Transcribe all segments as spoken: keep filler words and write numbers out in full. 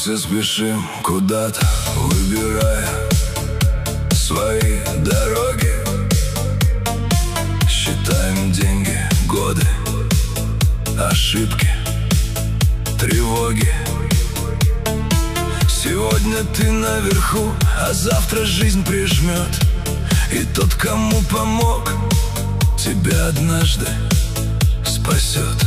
все спешим куда-то, выбирая свои дороги. Считаем деньги, годы, ошибки, тревоги. Сегодня ты наверху, а завтра жизнь прижмет, и тот, кому помог, тебя однажды спасет.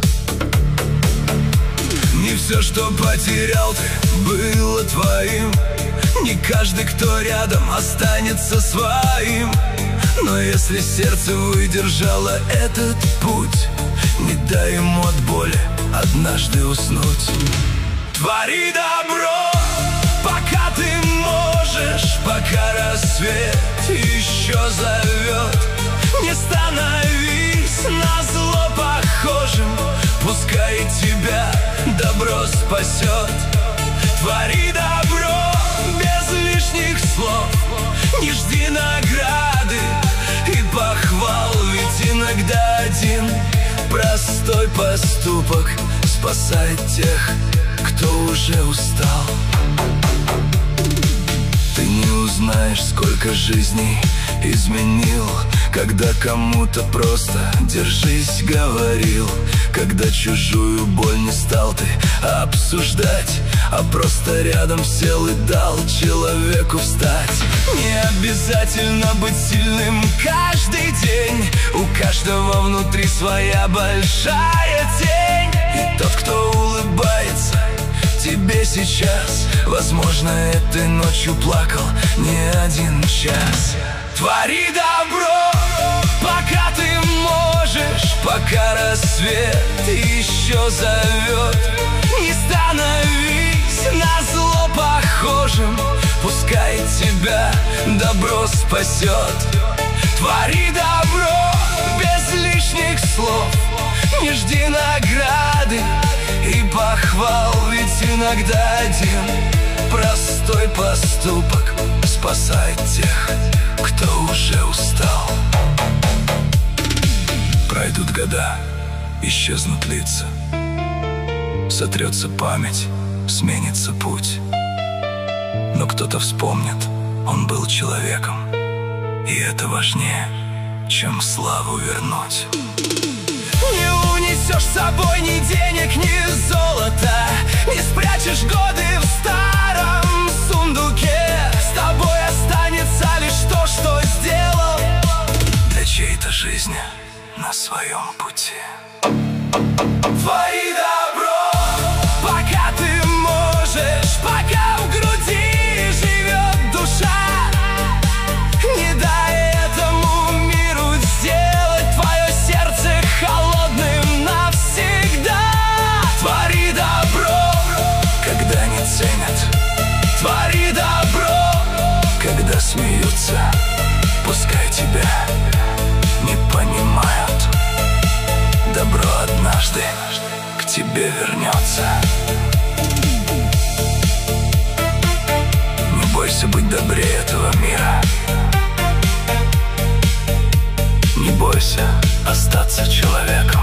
Не все, что потерял ты, было твоим. Не каждый, кто рядом, останется своим. Но если сердце выдержало этот путь, не дай ему от боли однажды уснуть. Твори добро, пока ты можешь, пока рассвет еще зовет. Не становись назло похожим, пускай тебя добро спасет. Твори добро без лишних слов, не жди награды и похвал, ведь иногда один простой поступок спасает тех, кто уже устал. Ты не узнаешь, сколько жизней изменил, когда кому-то просто «держись» говорил. Когда чужую боль не стал ты обсуждать, а просто рядом сел и дал человеку встать. Не обязательно быть сильным каждый день, у каждого внутри своя большая тень. И тот, кто улыбается тебе сейчас, возможно, этой ночью плакал не один час. Твори добро, пока ты можешь, пока рассвет еще зовет. Не становись назло похожим, пускай тебя добро спасет. Твори добро без лишних слов, не жди награды и похвал, ведь иногда один простой поступок спасает тех, кто уже устал. Пройдут года, исчезнут лица, сотрется память, сменится путь. Но кто-то вспомнит, он был человеком, и это важнее, чем славу вернуть. Не унесешь с собой ни денег, ни золота, не спрячешь годы в старом сундуке. С тобой останется лишь то, что сделал для чьей-то жизни на своем пути. Твори добро, пока ты можешь, пока в груди живет душа. Не дай этому миру сделать твое сердце холодным навсегда. Твори добро, когда не ценят, твори добро, когда смеются. Пускай тебя не понимают, добро однажды к тебе вернется. Не бойся быть добрее этого мира, не бойся остаться человеком,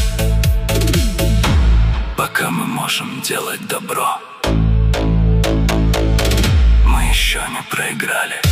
пока мы можем делать добро, мы еще не проиграли.